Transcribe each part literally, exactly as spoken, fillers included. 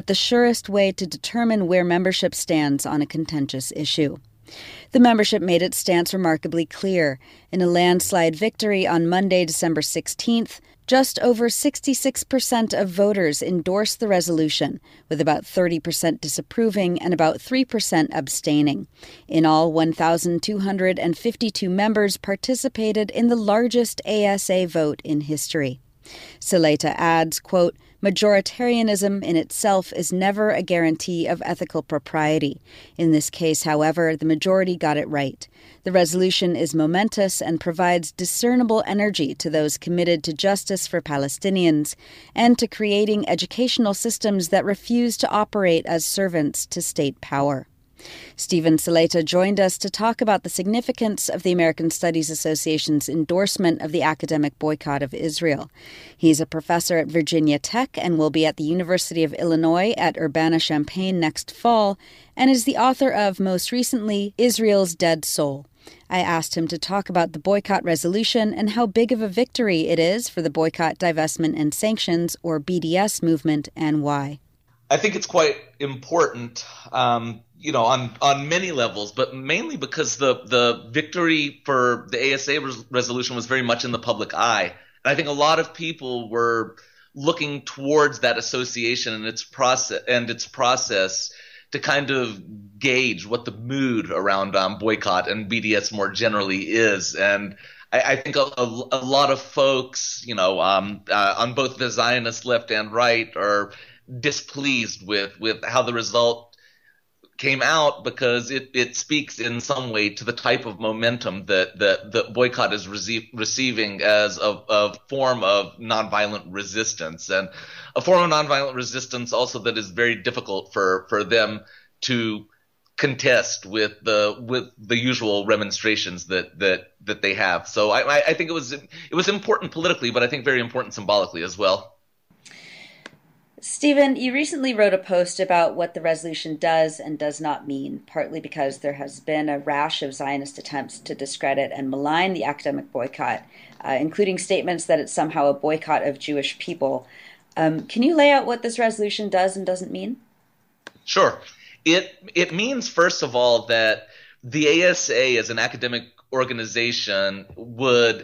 the surest way to determine where membership stands on a contentious issue. The membership made its stance remarkably clear. In a landslide victory on Monday, December sixteenth, just over sixty-six percent of voters endorsed the resolution, with about thirty percent disapproving and about three percent abstaining. In all, one thousand two hundred fifty-two members participated in the largest A S A vote in history. Seleta adds, quote, "Majoritarianism in itself is never a guarantee of ethical propriety. In this case, however, the majority got it right. The resolution is momentous and provides discernible energy to those committed to justice for Palestinians and to creating educational systems that refuse to operate as servants to state power." Stephen Seleta joined us to talk about the significance of the American Studies Association's endorsement of the academic boycott of Israel. He's a professor at Virginia Tech and will be at the University of Illinois at Urbana-Champaign next fall, and is the author of, most recently, Israel's Dead Soul. I asked him to talk about the boycott resolution and how big of a victory it is for the Boycott, Divestment and Sanctions, or B D S movement, and why. I think it's quite important, um, you know, on, on many levels, but mainly because the, the victory for the A S A res- resolution was very much in the public eye. And I think a lot of people were looking towards that association and its process and its process to kind of gauge what the mood around um, boycott and B D S more generally is. And I, I think a, a, a lot of folks, you know, um, uh, on both the Zionist left and right are displeased with, with how the result came out, because it, it speaks in some way to the type of momentum that that the boycott is receive, receiving as a, a form of nonviolent resistance, and a form of nonviolent resistance also that is very difficult for, for them to contest with the with the usual remonstrations that that that they have. So I, I think it was it was important politically, but I think very important symbolically as well. Stephen, you recently wrote a post about what the resolution does and does not mean, partly because there has been a rash of Zionist attempts to discredit and malign the academic boycott, uh, including statements that it's somehow a boycott of Jewish people. Um, can you lay out what this resolution does and doesn't mean? Sure. It it means, first of all, that the A S A as an academic organization would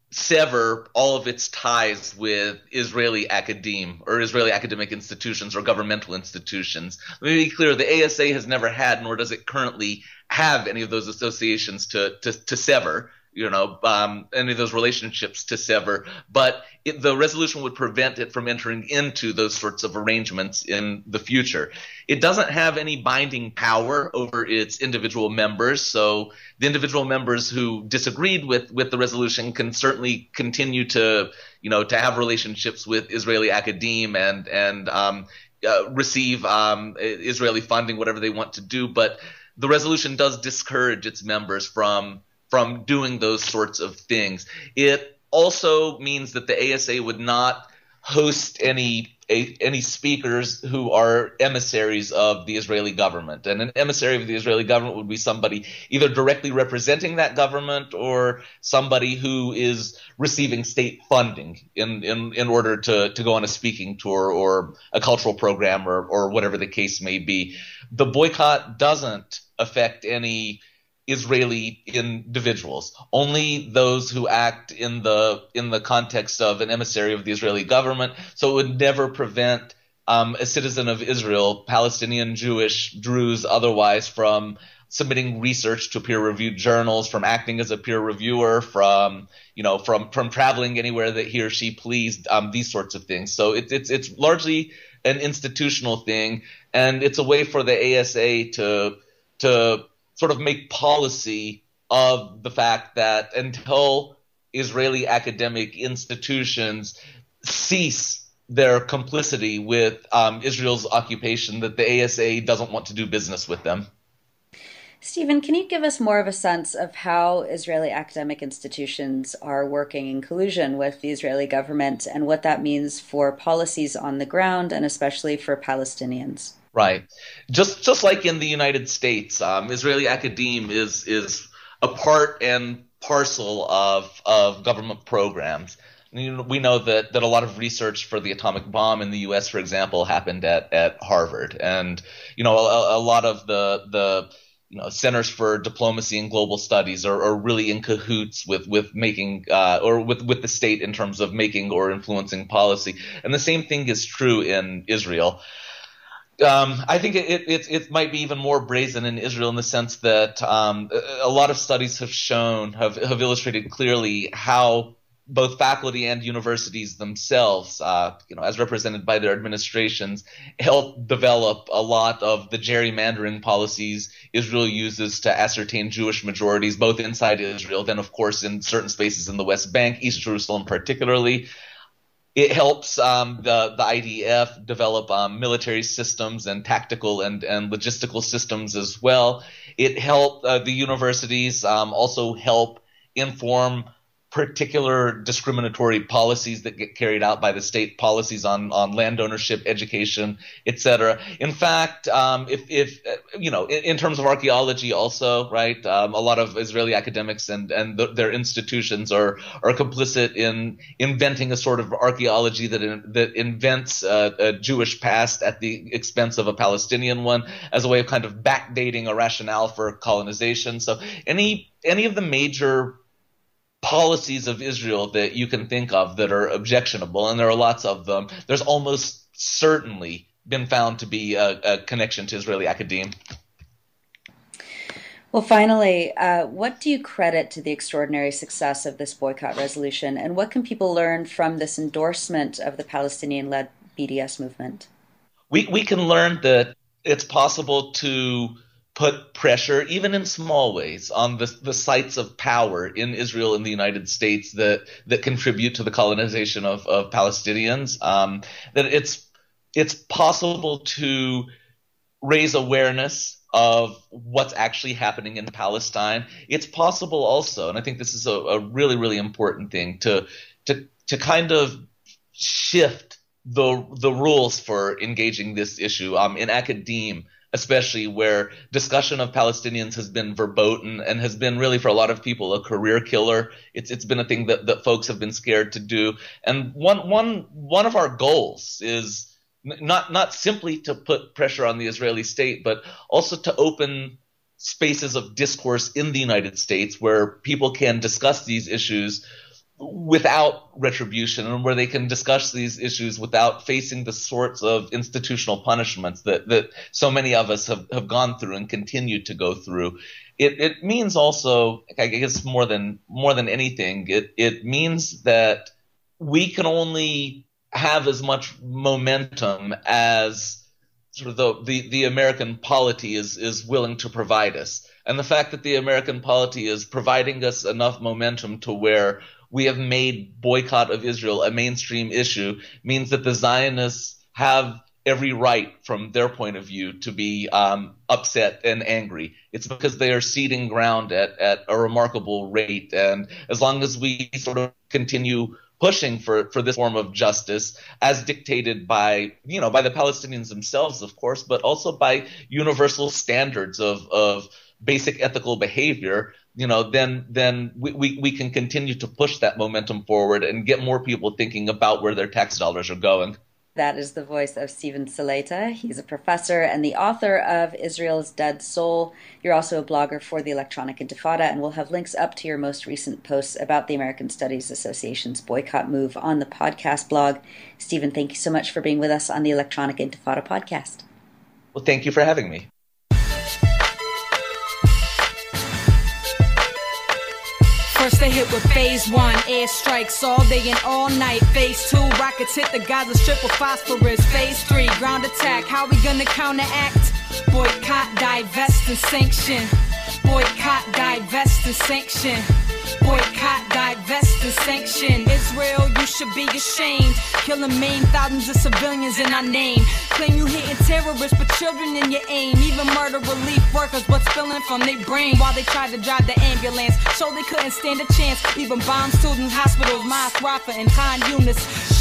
sever all of its ties with Israeli academe or Israeli academic institutions or governmental institutions. Let me be clear, the A S A has never had, nor does it currently have, any of those associations to to, to sever, you know, um, any of those relationships to sever. But it, the resolution would prevent it from entering into those sorts of arrangements in the future. It doesn't have any binding power over its individual members, so the individual members who disagreed with, with the resolution can certainly continue to, you know, to have relationships with Israeli academe and and um, uh, receive um, Israeli funding, whatever they want to do. But the resolution does discourage its members from from doing those sorts of things. It also means that the A S A would not host any a, any speakers who are emissaries of the Israeli government. And an emissary of the Israeli government would be somebody either directly representing that government or somebody who is receiving state funding in, in, in order to, to go on a speaking tour or a cultural program or, or whatever the case may be. The boycott doesn't affect any Israeli individuals, only those who act in the in the context of an emissary of the Israeli government. So it would never prevent um, a citizen of Israel, Palestinian, Jewish, Druze, otherwise, from submitting research to peer-reviewed journals, from acting as a peer reviewer, from you know from from traveling anywhere that he or she pleased, um, these sorts of things. So it, it's it's largely an institutional thing, and it's a way for the A S A to to sort of make policy of the fact that until Israeli academic institutions cease their complicity with um, Israel's occupation, that the A S A doesn't want to do business with them. Stephen, can you give us more of a sense of how Israeli academic institutions are working in collusion with the Israeli government and what that means for policies on the ground and especially for Palestinians? Right. Just just like in the United States, um, Israeli academe is is a part and parcel of of government programs. You know, we know that, that a lot of research for the atomic bomb in the U S, for example, happened at, at Harvard. And, you know, a, a lot of the, the you know, Centers for Diplomacy and Global Studies are, are really in cahoots with, with making uh, or with, with the state in terms of making or influencing policy. And the same thing is true in Israel. Um, I think it, it, it might be even more brazen in Israel in the sense that um, a lot of studies have shown, have, have illustrated clearly how both faculty and universities themselves, uh, you know, as represented by their administrations, help develop a lot of the gerrymandering policies Israel uses to ascertain Jewish majorities, both inside Israel, then, of course, in certain spaces in the West Bank, East Jerusalem particularly. It helps um, the, the I D F develop um, military systems and tactical and, and logistical systems as well. It helped uh, the universities um, also help inform particular discriminatory policies that get carried out by the state, policies on, on land ownership, education, et cetera. In fact, um, if, if you know, in, in terms of archaeology also, right, um, a lot of Israeli academics and, and the, their institutions are, are complicit in inventing a sort of archaeology that, in, that invents a, a Jewish past at the expense of a Palestinian one as a way of kind of backdating a rationale for colonization. So any any of the major policies of Israel that you can think of that are objectionable, and there are lots of them, there's almost certainly been found to be a, a connection to Israeli academia. Well, finally, uh, what do you credit to the extraordinary success of this boycott resolution, and what can people learn from this endorsement of the Palestinian-led B D S movement? We, we can learn that it's possible to put pressure, even in small ways, on the, the sites of power in Israel and the United States that that contribute to the colonization of, of Palestinians. Um, that it's it's possible to raise awareness of what's actually happening in Palestine. It's possible also, and I think this is a, a really, really important thing, to to to kind of shift the the rules for engaging this issue um, in academia, especially where discussion of Palestinians has been verboten and has been really, for a lot of people, a career killer. It's it's been a thing that, that folks have been scared to do. And one one one of our goals is not not simply to put pressure on the Israeli state, but also to open spaces of discourse in the United States where people can discuss these issues without retribution, and where they can discuss these issues without facing the sorts of institutional punishments that, that so many of us have, have gone through and continue to go through. It, it means also, I guess more than more than anything, it, it means that we can only have as much momentum as sort of the, the, the American polity is, is willing to provide us. And the fact that the American polity is providing us enough momentum to where we have made boycott of Israel a mainstream issue means that the Zionists have every right, from their point of view, to be um, upset and angry. It's because they are ceding ground at, at a remarkable rate. And as long as we sort of continue pushing for, for this form of justice, as dictated by, you know, by the Palestinians themselves, of course, but also by universal standards of, of basic ethical behavior, you know, then then we, we, we can continue to push that momentum forward and get more people thinking about where their tax dollars are going. That is the voice of Steven Salaita. He's a professor and the author of Israel's Dead Soul. You're also a blogger for the Electronic Intifada, and we'll have links up to your most recent posts about the American Studies Association's boycott move on the podcast blog. Steven, thank you so much for being with us on the Electronic Intifada podcast. Well, thank you for having me. First they hit with phase one, airstrikes all day and all night. Phase two, rockets hit the Gaza Strip with phosphorus. Phase three, ground attack, how we gonna counteract? Boycott, divest and sanction. Boycott, divest and sanction. Boycott, divest and sanction. Israel, you should be ashamed. Killing maim thousands of civilians in our name. Claim you hitting terrorists, but children in your aim. Even murder relief workers, what's spilling from their brain while they tried to drive the ambulance. So they couldn't stand a chance. Even bomb students, hospitals, Mas Rafa and Khan Yunis.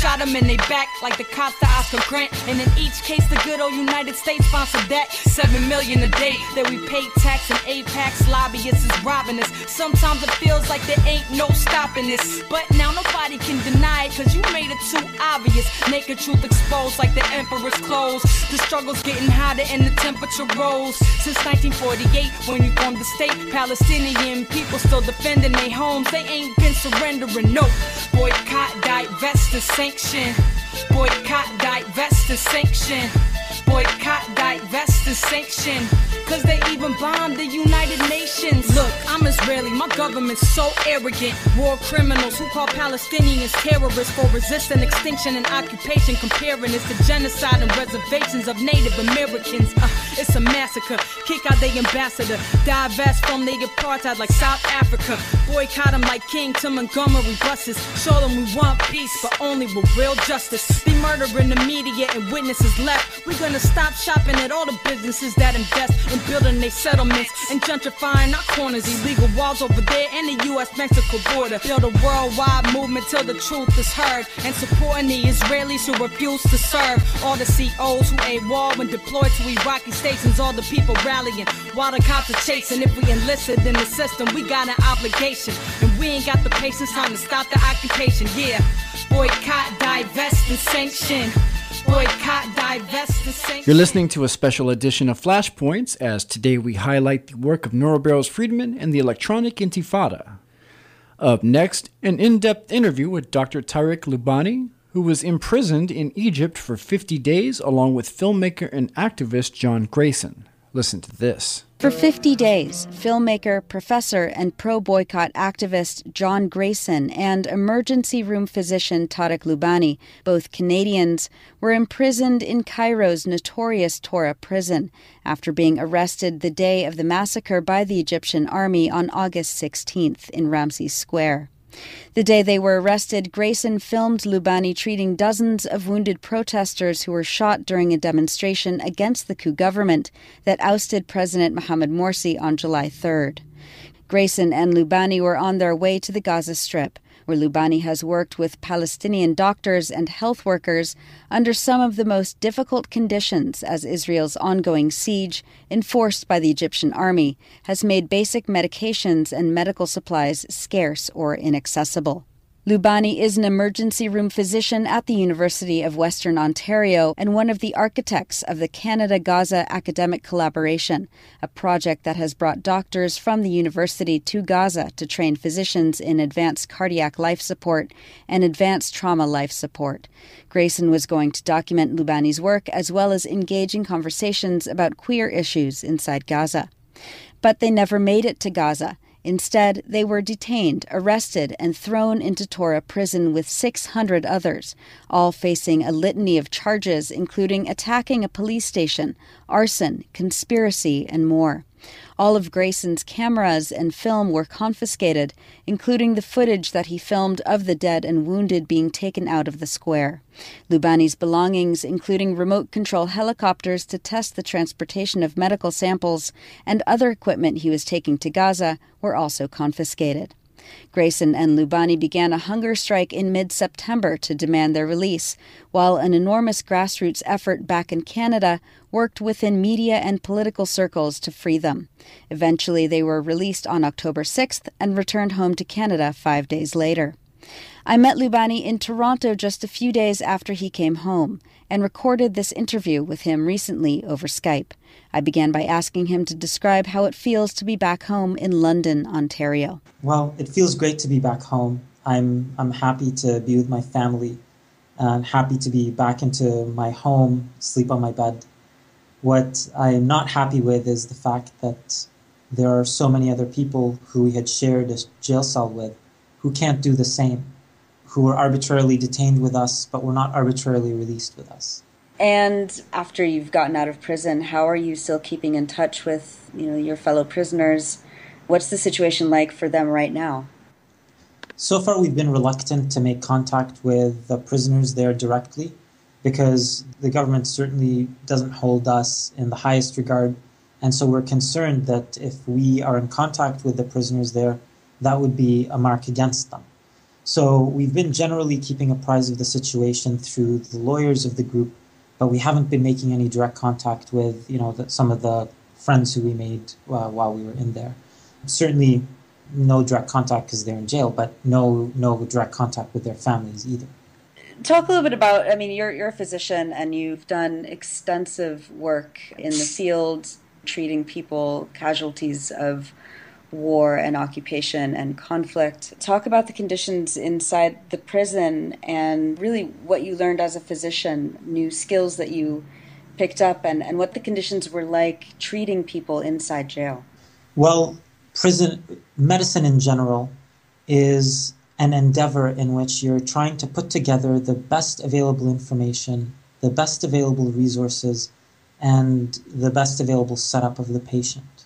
shot them in they back like the cops to Oscar Grant. And in each case, the good old United States sponsored that. Seven million a day that we pay tax, and Apex lobbyists is robbing us. Sometimes it feels like there ain't no stopping this, but now nobody can deny it, cause you made it too obvious. Naked truth exposed like the emperor's clothes. The struggle's getting hotter and the temperature rose. Since nineteen forty-eight, when you formed the state, Palestinian people still defending their homes. They ain't been surrendering, no. Boycott, divest, and sanction. Boycott, divest, and sanction. Boycott, divest, and sanction. Cause they even bombed the United Nations. Look, I'm Israeli, my government's so arrogant. War criminals who call Palestinians terrorists for resisting extinction and occupation, comparing this to genocide and reservations of Native Americans. Uh, it's a massacre. Kick out their ambassador. Divest from their apartheid like South Africa. Boycott them like King to Montgomery buses. Show them we want peace, but only with real justice. They murdering the media and witnesses left. We're gonna stop shopping at all the businesses that invest in building their settlements and gentrifying our corners. Illegal walls over there and the U S Mexico border. Build a worldwide movement till the truth is heard, and supporting the Israelis who refuse to serve. All the C Os who AWOL when deployed to Iraqi stations. All the people rallying while the cops are chasing. If we enlisted in the system, we got an obligation, and we ain't got the patience time to stop the occupation. Yeah, boycott, divest, and sanction. Boycott, divest, and sanction. You're listening to a special edition of Flashpoints, as today we highlight the work of Nora Barrows Friedman and the Electronic Intifada. Up next, an in-depth interview with Doctor Tarek Loubani, who was imprisoned in Egypt for fifty days along with filmmaker and activist John Grayson. Listen to this. For fifty days, filmmaker, professor, and pro-boycott activist John Grayson and emergency room physician Tarek Loubani, both Canadians, were imprisoned in Cairo's notorious Tora prison after being arrested the day of the massacre by the Egyptian army on August sixteenth in Ramses Square. The day they were arrested, Grayson filmed Loubani treating dozens of wounded protesters who were shot during a demonstration against the coup government that ousted President Mohamed Morsi on July third. Grayson and Loubani were on their way to the Gaza Strip, where Loubani has worked with Palestinian doctors and health workers under some of the most difficult conditions as Israel's ongoing siege, enforced by the Egyptian army, has made basic medications and medical supplies scarce or inaccessible. Loubani is an emergency room physician at the University of Western Ontario and one of the architects of the Canada-Gaza Academic Collaboration, a project that has brought doctors from the university to Gaza to train physicians in advanced cardiac life support and advanced trauma life support. Grayson was going to document Loubani's work as well as engage in conversations about queer issues inside Gaza. But they never made it to Gaza. Instead, they were detained, arrested, and thrown into Tora prison with six hundred others, all facing a litany of charges including attacking a police station, arson, conspiracy, and more. All of Grayson's cameras and film were confiscated, including the footage that he filmed of the dead and wounded being taken out of the square. Loubani's belongings, including remote control helicopters to test the transportation of medical samples and other equipment he was taking to Gaza, were also confiscated. Grayson and Loubani began a hunger strike in mid-September to demand their release, while an enormous grassroots effort back in Canada worked within media and political circles to free them. Eventually, they were released on October sixth and returned home to Canada five days later. I met Loubani in Toronto just a few days after he came home and recorded this interview with him recently over Skype. I began by asking him to describe how it feels to be back home in London, Ontario. Well, it feels great to be back home. I'm I'm happy to be with my family and happy to be back into my home, sleep on my bed. What I'm not happy with is the fact that there are so many other people who we had shared a jail cell with who can't do the same, who were arbitrarily detained with us, but were not arbitrarily released with us. And after you've gotten out of prison, how are you still keeping in touch with, you know, your fellow prisoners? What's the situation like for them right now? So far, we've been reluctant to make contact with the prisoners there directly because the government certainly doesn't hold us in the highest regard. And so we're concerned that if we are in contact with the prisoners there, that would be a mark against them. So we've been generally keeping apprised of the situation through the lawyers of the group, but we haven't been making any direct contact with, you know, the, some of the friends who we made uh, while we were in there. Certainly no direct contact because they're in jail, but no no direct contact with their families either. Talk a little bit about, I mean, you're, you're a physician and you've done extensive work in the field treating people, casualties of war and occupation and conflict. Talk about the conditions inside the prison and really what you learned as a physician, new skills that you picked up, and, and what the conditions were like treating people inside jail. Well, prison medicine in general is an endeavor in which you're trying to put together the best available information, the best available resources, and the best available setup of the patient.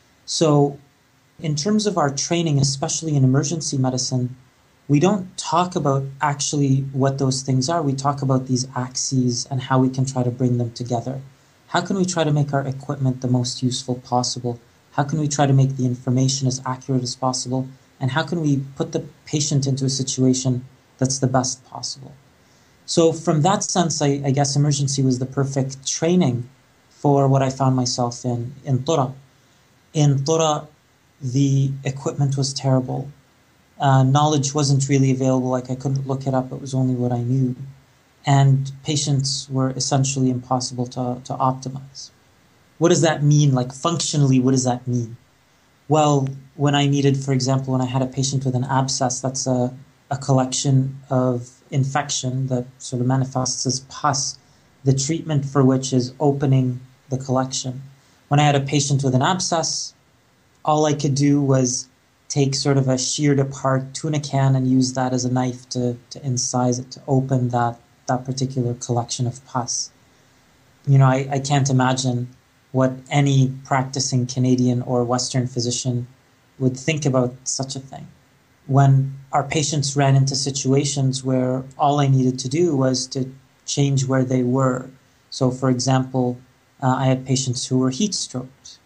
So in terms of our training, especially in emergency medicine, we don't talk about actually what those things are. We talk about these axes and how we can try to bring them together. How can we try to make our equipment the most useful possible? How can we try to make the information as accurate as possible? And how can we put the patient into a situation that's the best possible? So from that sense, I, I guess emergency was the perfect training for what I found myself in in Tura. In Tura, the equipment was terrible. Uh, knowledge wasn't really available. Like I couldn't look it up. It was only what I knew. And patients were essentially impossible to, to optimize. What does that mean? Like functionally, what does that mean? Well, when I needed, for example, when I had a patient with an abscess, that's a, a collection of infection that sort of manifests as pus, the treatment for which is opening the collection. When I had a patient with an abscess, all I could do was take sort of a sheared apart tuna can and use that as a knife to, to incise it, to open that, that particular collection of pus. You know, I, I can't imagine what any practicing Canadian or Western physician would think about such a thing. When our patients ran into situations where all I needed to do was to change where they were. So, for example, uh, I had patients who were heat stroked.